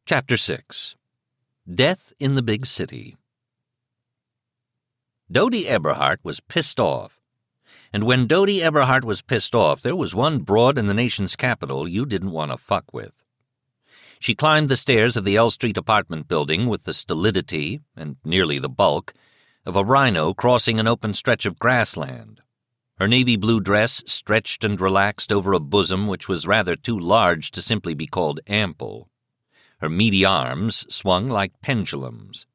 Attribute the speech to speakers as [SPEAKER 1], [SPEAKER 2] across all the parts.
[SPEAKER 1] Chapter 6. Death in the Big City. Dodie Eberhardt was pissed off. And when Dodie Eberhardt was pissed off, there was one broad in the nation's capital you didn't want to fuck with. She climbed the stairs of the L Street apartment building with the stolidity, and nearly the bulk, of a rhino crossing an open stretch of grassland. Her navy blue dress stretched and relaxed over a bosom which was rather too large to simply be called ample. Her meaty arms swung like pendulums.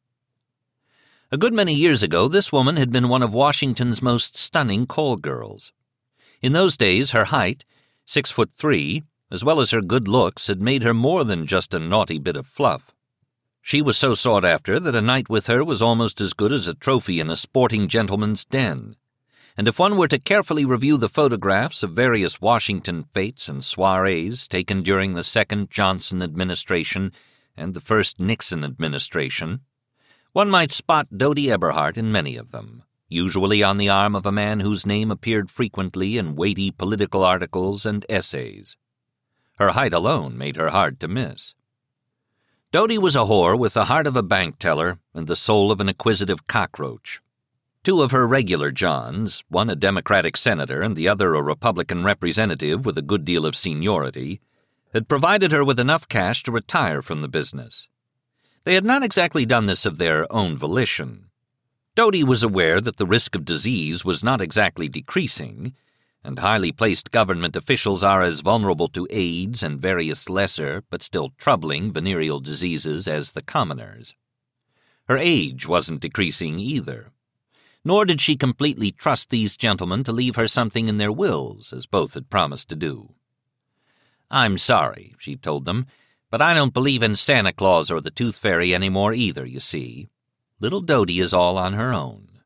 [SPEAKER 1] A good many years ago, this woman had been one of Washington's most stunning call girls. In those days, her height, 6'3", as well as her good looks, had made her more than just a naughty bit of fluff. She was so sought after that a night with her was almost as good as a trophy in a sporting gentleman's den. And if one were to carefully review the photographs of various Washington fêtes and soirees taken during the second Johnson administration and the first Nixon administration, one might spot Dodie Eberhardt in many of them, usually on the arm of a man whose name appeared frequently in weighty political articles and essays. Her height alone made her hard to miss. Dodie was a whore with the heart of a bank teller and the soul of an acquisitive cockroach. Two of her regular Johns, one a Democratic senator and the other a Republican representative with a good deal of seniority, had provided her with enough cash to retire from the business. They had not exactly done this of their own volition. Dodie was aware that the risk of disease was not exactly decreasing, and highly placed government officials are as vulnerable to AIDS and various lesser but still troubling venereal diseases as the commoners. Her age wasn't decreasing either. Nor did she completely trust these gentlemen to leave her something in their wills, as both had promised to do. "I'm sorry," she told them, "but I don't believe in Santa Claus or the Tooth Fairy any more either, you see. Little Dodie is all on her own."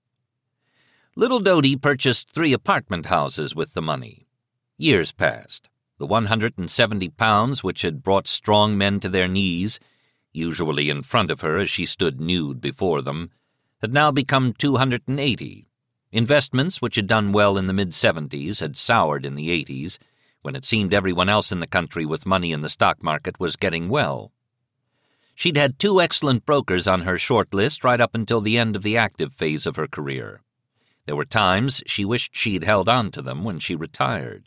[SPEAKER 1] Little Dodie purchased 3 apartment houses with the money. Years passed. The 170 pounds which had brought strong men to their knees, usually in front of her as she stood nude before them, had now become 280. Investments which had done well in the mid-'70s had soured in the '80s, when it seemed everyone else in the country with money in the stock market was getting well. She'd had 2 excellent brokers on her short list right up until the end of the active phase of her career. There were times she wished she'd held on to them when she retired.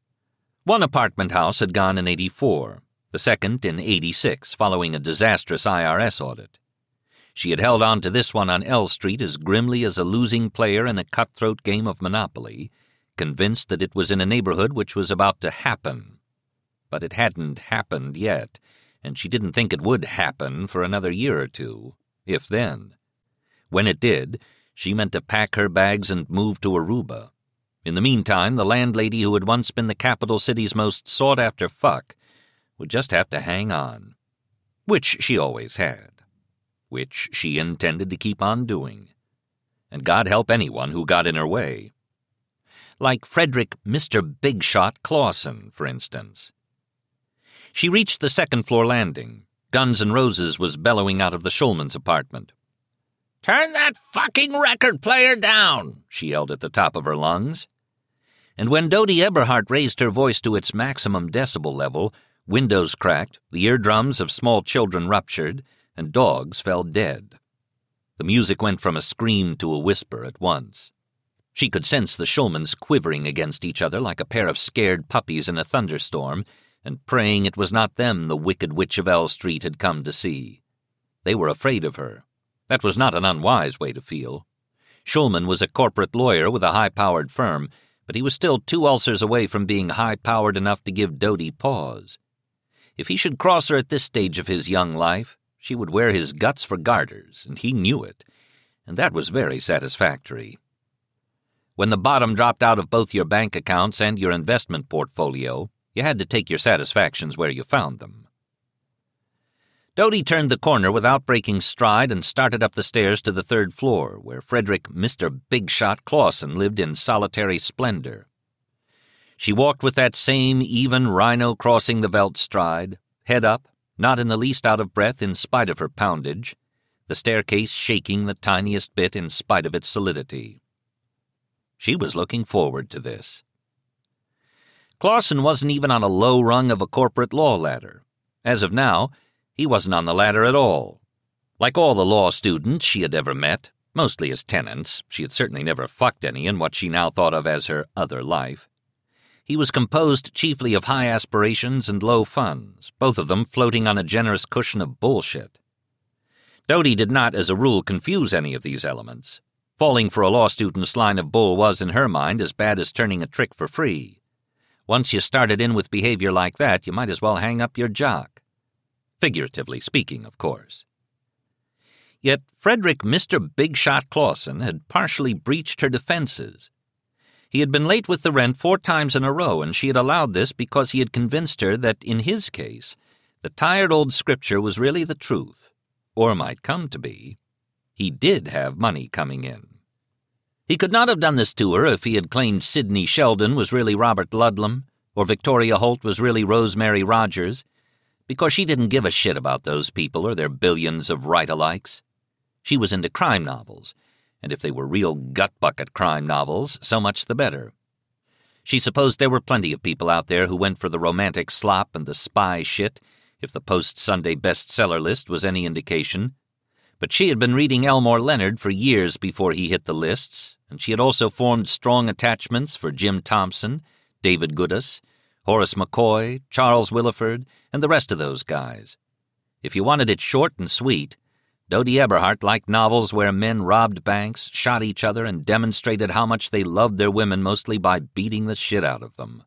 [SPEAKER 1] One apartment house had gone in '84, the second in '86, following a disastrous IRS audit. She had held on to this one on L Street as grimly as a losing player in a cutthroat game of Monopoly, convinced that it was in a neighborhood which was about to happen. But it hadn't happened yet, and she didn't think it would happen for another year or two, if then. When it did, she meant to pack her bags and move to Aruba. In the meantime, the landlady who had once been the capital city's most sought-after fuck would just have to hang on. Which she always had. Which she intended to keep on doing. And God help anyone who got in her way. Like Frederick Mr. Big Shot Clausen, for instance. She reached the second-floor landing. Guns N' Roses was bellowing out of the Schulman's apartment. "Turn that fucking record player down!" she yelled at the top of her lungs. And when Dodie Eberhardt raised her voice to its maximum decibel level, windows cracked, the eardrums of small children ruptured, and dogs fell dead. The music went from a scream to a whisper at once. She could sense the Schulmans quivering against each other like a pair of scared puppies in a thunderstorm, and praying it was not them the Wicked Witch of L Street had come to see. They were afraid of her. That was not an unwise way to feel. Schulman was a corporate lawyer with a high-powered firm, but he was still 2 ulcers away from being high-powered enough to give Dodie pause. If he should cross her at this stage of his young life, she would wear his guts for garters, and he knew it, and that was very satisfactory. When the bottom dropped out of both your bank accounts and your investment portfolio, you had to take your satisfactions where you found them. Dodie turned the corner without breaking stride and started up the stairs to the 3rd floor, where Frederick Mr. Big Shot Clausen lived in solitary splendor. She walked with that same even rhino crossing the veldt stride, head up, not in the least out of breath in spite of her poundage, the staircase shaking the tiniest bit in spite of its solidity. She was looking forward to this. Clausen wasn't even on a low rung of a corporate law ladder. As of now, He wasn't on the ladder at all. Like all the law students she had ever met, mostly as tenants, she had certainly never fucked any in what she now thought of as her other life. He was composed chiefly of high aspirations and low funds, both of them floating on a generous cushion of bullshit. Dodie did not, as a rule, confuse any of these elements. Falling for a law student's line of bull was, in her mind, as bad as turning a trick for free. Once you started in with behavior like that, you might as well hang up your jock. Figuratively speaking, of course. Yet Frederick Mr. Big Shot Clausen had partially breached her defenses. He had been late with the rent 4 times in a row, and she had allowed this because he had convinced her that, in his case, the tired old scripture was really the truth, or might come to be. He did have money coming in. He could not have done this to her if he had claimed Sidney Sheldon was really Robert Ludlum, or Victoria Holt was really Rosemary Rogers, because she didn't give a shit about those people or their billions of right-alikes. She was into crime novels, and if they were real gut-bucket crime novels, so much the better. She supposed there were plenty of people out there who went for the romantic slop and the spy shit, if the Post-Sunday bestseller list was any indication. But she had been reading Elmore Leonard for years before he hit the lists, and she had also formed strong attachments for Jim Thompson, David Goodus, Horace McCoy, Charles Williford, and the rest of those guys. If you wanted it short and sweet, Dodie Eberhardt liked novels where men robbed banks, shot each other, and demonstrated how much they loved their women mostly by beating the shit out of them.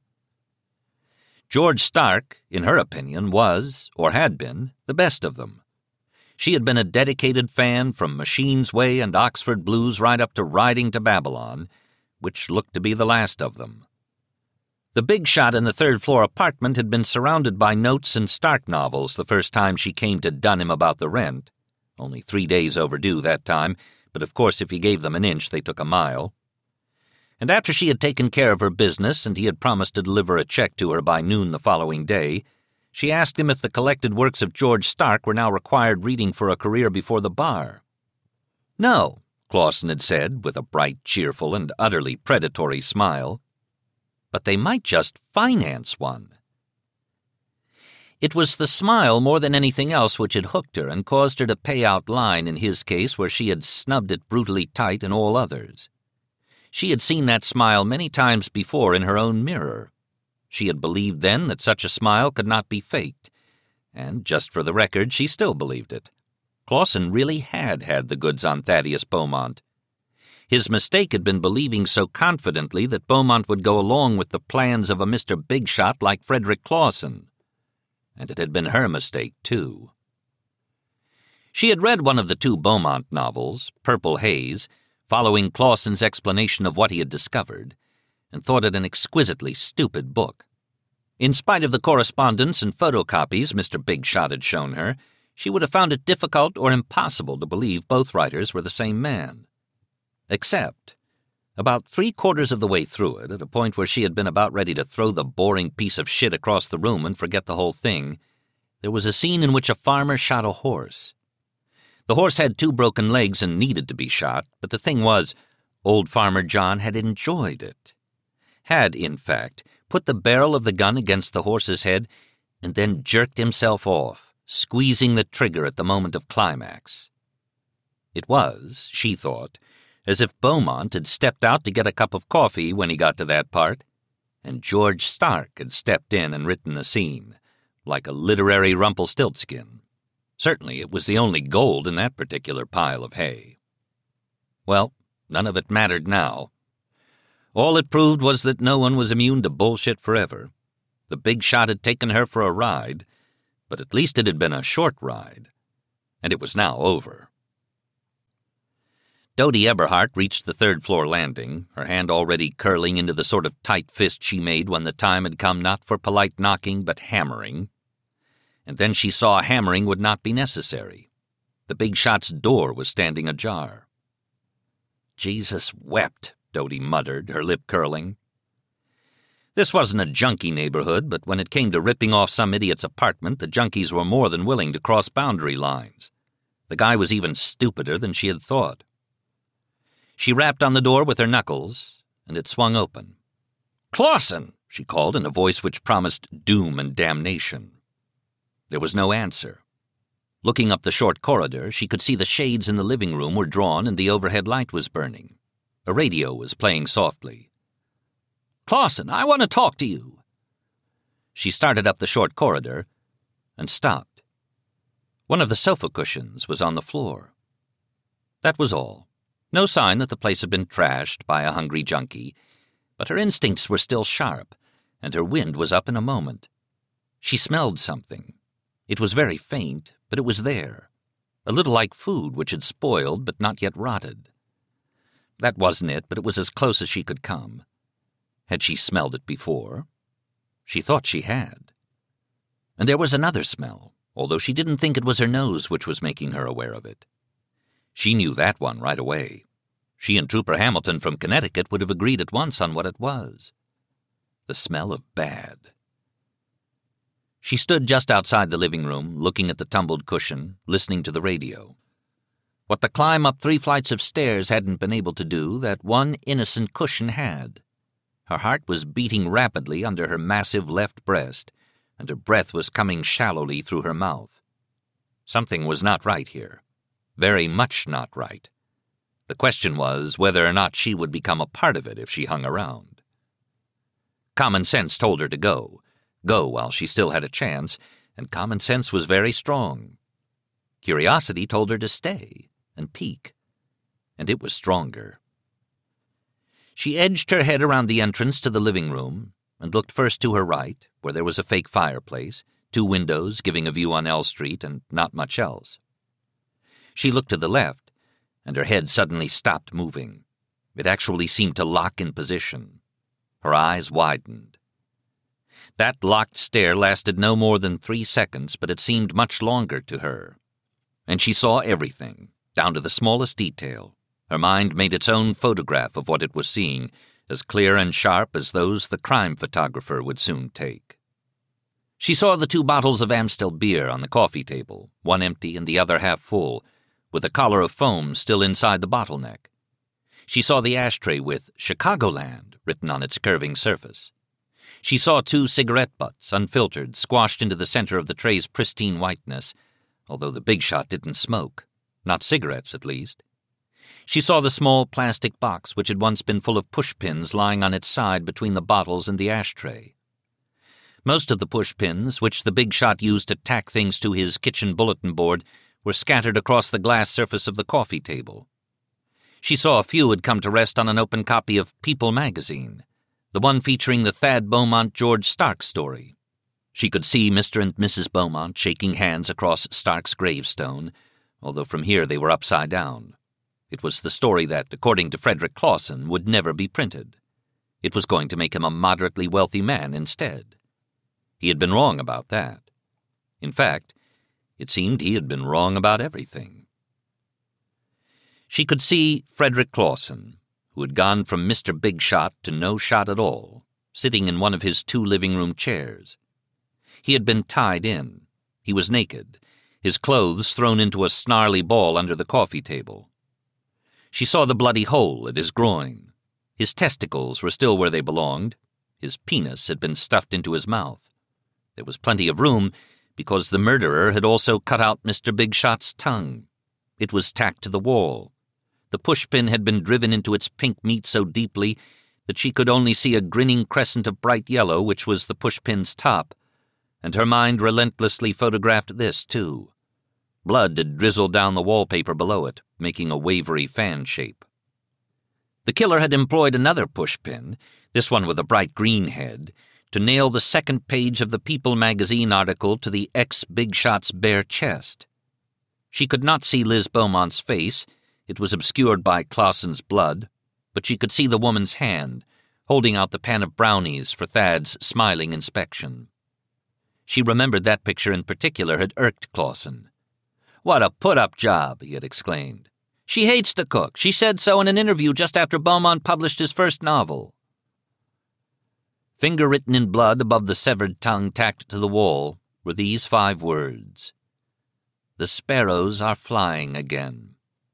[SPEAKER 1] George Stark, in her opinion, was, or had been, the best of them. She had been a dedicated fan from Machine's Way and Oxford Blues right up to Riding to Babylon, which looked to be the last of them. The big shot in the third-floor apartment had been surrounded by notes and Stark novels the first time she came to dun him about the rent. Only 3 days overdue that time, but of course if he gave them an inch, they took a mile. And after she had taken care of her business and he had promised to deliver a check to her by noon the following day, she asked him if the collected works of George Stark were now required reading for a career before the bar. No, Clausen had said, with a bright, cheerful, and utterly predatory smile. But they might just finance one. It was the smile more than anything else which had hooked her and caused her to pay out line in his case where she had snubbed it brutally tight in all others. She had seen that smile many times before in her own mirror. She had believed then that such a smile could not be faked, and, just for the record, she still believed it. Clausen really had the goods on Thaddeus Beaumont. His mistake had been believing so confidently that Beaumont would go along with the plans of a Mr. Big Shot like Frederick Clausen. And it had been her mistake, too. She had read one of the 2 Beaumont novels, Purple Haze, following Clausen's explanation of what he had discovered, and thought it an exquisitely stupid book. In spite of the correspondence and photocopies Mr. Big Shot had shown her, she would have found it difficult or impossible to believe both writers were the same man. Except, about 3/4 of the way through it, at a point where she had been about ready to throw the boring piece of shit across the room and forget the whole thing, there was a scene in which a farmer shot a horse. The horse had 2 broken legs and needed to be shot, but the thing was, old Farmer John had enjoyed it. Had, in fact, put the barrel of the gun against the horse's head and then jerked himself off, squeezing the trigger at the moment of climax. It was, she thought, as if Beaumont had stepped out to get a cup of coffee when he got to that part, and George Stark had stepped in and written the scene, like a literary Rumpelstiltskin. Certainly it was the only gold in that particular pile of hay. Well, none of it mattered now. All it proved was that no one was immune to bullshit forever. The Big Shot had taken her for a ride, but at least it had been a short ride, and it was now over. Dodie Eberhardt reached the 3rd-floor landing, her hand already curling into the sort of tight fist she made when the time had come not for polite knocking but hammering. And then she saw hammering would not be necessary. The Big Shot's door was standing ajar. Jesus wept, Dodie muttered, her lip curling. This wasn't a junkie neighborhood, but when it came to ripping off some idiot's apartment, the junkies were more than willing to cross boundary lines. The guy was even stupider than she had thought. She rapped on the door with her knuckles, and it swung open. "Clausen!" she called in a voice which promised doom and damnation. There was no answer. Looking up the short corridor, she could see the shades in the living room were drawn and the overhead light was burning. A radio was playing softly. "Clausen, I want to talk to you." She started up the short corridor and stopped. One of the sofa cushions was on the floor. That was all. No sign that the place had been trashed by a hungry junkie, but her instincts were still sharp, and her wind was up in a moment. She smelled something. It was very faint, but it was there, a little like food which had spoiled but not yet rotted. That wasn't it, but it was as close as she could come. Had she smelled it before? She thought she had. And there was another smell, although she didn't think it was her nose which was making her aware of it. She knew that one right away. She and Trooper Hamilton from Connecticut would have agreed at once on what it was. The smell of bad. She stood just outside the living room, looking at the tumbled cushion, listening to the radio. What the climb up 3 flights of stairs hadn't been able to do, that one innocent cushion had. Her heart was beating rapidly under her massive left breast, and her breath was coming shallowly through her mouth. Something was not right here. Very much not right. The question was whether or not she would become a part of it if she hung around. Common sense told her to go while she still had a chance, and common sense was very strong. Curiosity told her to stay and peek, and it was stronger. She edged her head around the entrance to the living room and looked first to her right, where there was a fake fireplace, 2 windows giving a view on L Street, and not much else. She looked to the left, and her head suddenly stopped moving. It actually seemed to lock in position. Her eyes widened. That locked stare lasted no more than 3 seconds, but it seemed much longer to her. And she saw everything, down to the smallest detail. Her mind made its own photograph of what it was seeing, as clear and sharp as those the crime photographer would soon take. She saw the 2 bottles of Amstel beer on the coffee table, one empty and the other half full, with a collar of foam still inside the bottleneck. She saw the ashtray with Chicagoland written on its curving surface. She saw 2 cigarette butts, unfiltered, squashed into the center of the tray's pristine whiteness, although the big shot didn't smoke. Not cigarettes, at least. She saw the small plastic box which had once been full of pushpins lying on its side between the bottles and the ashtray. Most of the pushpins, which the big shot used to tack things to his kitchen bulletin board, were scattered across the glass surface of the coffee table. She saw a few had come to rest on an open copy of People magazine, the one featuring the Thad Beaumont George Stark story. She could see Mr. and Mrs. Beaumont shaking hands across Stark's gravestone, although from here they were upside down. It was the story that, according to Frederick Clausen, would never be printed. It was going to make him a moderately wealthy man instead. He had been wrong about that. In fact, it seemed he had been wrong about everything. She could see Frederick Clausen, who had gone from Mr. Big Shot to no shot at all, sitting in one of his 2 living-room chairs. He had been tied in. He was naked, his clothes thrown into a snarly ball under the coffee table. She saw the bloody hole at his groin. His testicles were still where they belonged. His penis had been stuffed into his mouth. There was plenty of room, because the murderer had also cut out Mr. Big Shot's tongue. It was tacked to the wall. The pushpin had been driven into its pink meat so deeply that she could only see a grinning crescent of bright yellow, which was the pushpin's top, and her mind relentlessly photographed this, too. Blood had drizzled down the wallpaper below it, making a wavery fan shape. The killer had employed another pushpin, this one with a bright green head, to nail the second page of the People magazine article to the ex-Big Shot's bare chest. She could not see Liz Beaumont's face. It was obscured by Clausen's blood, but she could see the woman's hand, holding out the pan of brownies for Thad's smiling inspection. She remembered that picture in particular had irked Clausen. "What a put-up job," he had exclaimed. "She hates to cook. She said so in an interview just after Beaumont published his first novel." Finger-written in blood above the severed tongue tacked to the wall were these 5 words: "The sparrows are flying again."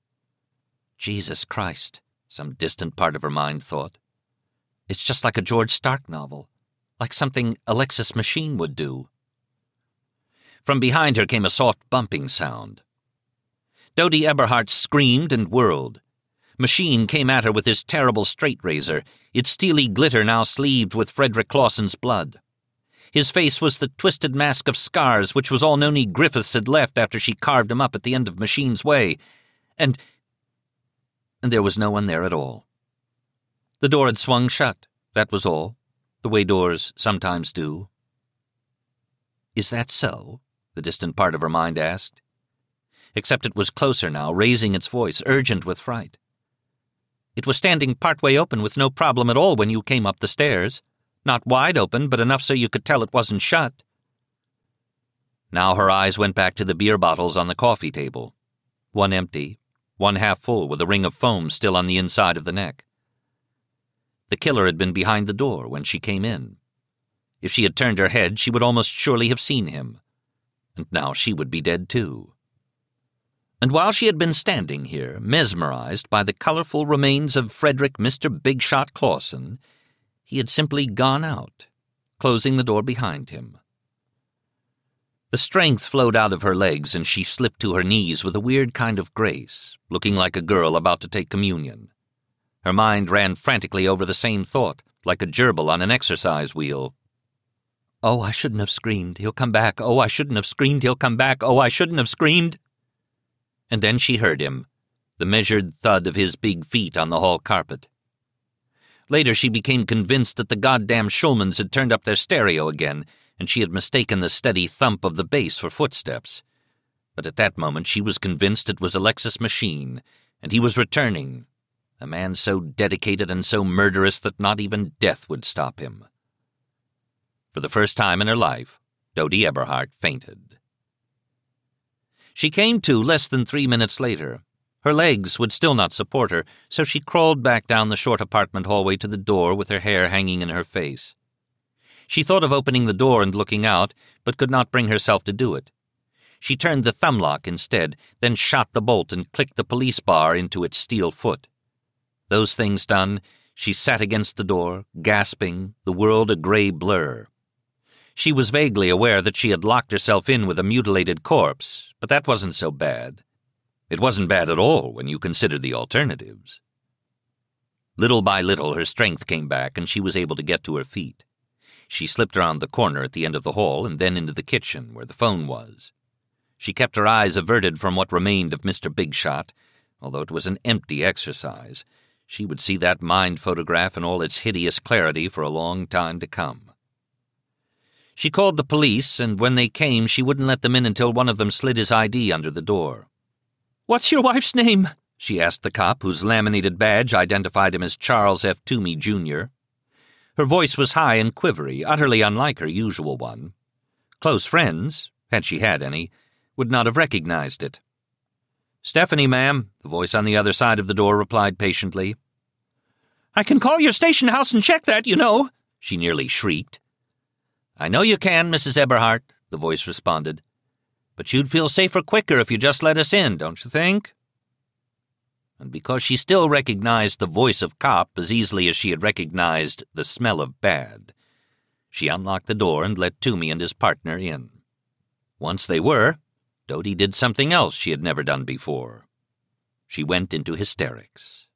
[SPEAKER 1] Jesus Christ, some distant part of her mind thought. It's just like a George Stark novel, like something Alexis Machine would do. From behind her came a soft bumping sound. Dodie Eberhardt screamed and whirled. Machine came at her with his terrible straight razor, its steely glitter now sleeved with Frederick Clawson's blood. His face was the twisted mask of scars which was all Noni Griffiths had left after she carved him up at the end of Machine's way. And there was no one there at all. The door had swung shut, that was all, the way doors sometimes do. "Is that so?" the distant part of her mind asked. Except it was closer now, raising its voice, urgent with fright. "It was standing partway open with no problem at all when you came up the stairs. Not wide open, but enough so you could tell it wasn't shut." Now her eyes went back to the beer bottles on the coffee table, one empty, one half full with a ring of foam still on the inside of the neck. The killer had been behind the door when she came in. If she had turned her head, she would almost surely have seen him. And now she would be dead too. And while she had been standing here, mesmerized by the colorful remains of Frederick Mr. Big Shot Clawson, he had simply gone out, closing the door behind him. The strength flowed out of her legs, and she slipped to her knees with a weird kind of grace, looking like a girl about to take communion. Her mind ran frantically over the same thought, like a gerbil on an exercise wheel. "Oh, I shouldn't have screamed. He'll come back. Oh, I shouldn't have screamed. He'll come back. Oh, I shouldn't have screamed." And then she heard him, the measured thud of his big feet on the hall carpet. Later she became convinced that the goddamn Schulmans had turned up their stereo again, and she had mistaken the steady thump of the bass for footsteps. But at that moment she was convinced it was Alexis Machine, and he was returning, a man so dedicated and so murderous that not even death would stop him. For the first time in her life, Dodie Eberhardt fainted. She came to less than 3 minutes later. Her legs would still not support her, so she crawled back down the short apartment hallway to the door with her hair hanging in her face. She thought of opening the door and looking out, but could not bring herself to do it. She turned the thumb lock instead, then shot the bolt and clicked the police bar into its steel foot. Those things done, she sat against the door, gasping, the world a gray blur. She was vaguely aware that she had locked herself in with a mutilated corpse, but that wasn't so bad. It wasn't bad at all when you considered the alternatives. Little by little her strength came back and she was able to get to her feet. She slipped around the corner at the end of the hall and then into the kitchen where the phone was. She kept her eyes averted from what remained of Mr. Big Shot, although it was an empty exercise. She would see that mind photograph in all its hideous clarity for a long time to come. She called the police, and when they came, she wouldn't let them in until one of them slid his ID under the door. "What's your wife's name?" she asked the cop, whose laminated badge identified him as Charles F. Toomey, Jr. Her voice was high and quivery, utterly unlike her usual one. Close friends, had she had any, would not have recognized it. "Stephanie, ma'am," the voice on the other side of the door replied patiently. "I can call your station house and check that, you know," she nearly shrieked. "I know you can, Mrs. Eberhardt," the voice responded. "But you'd feel safer quicker if you just let us in, don't you think?" And because she still recognized the voice of cop as easily as she had recognized the smell of bad, she unlocked the door and let Toomey and his partner in. Once they were, Dodie did something else she had never done before. She went into hysterics.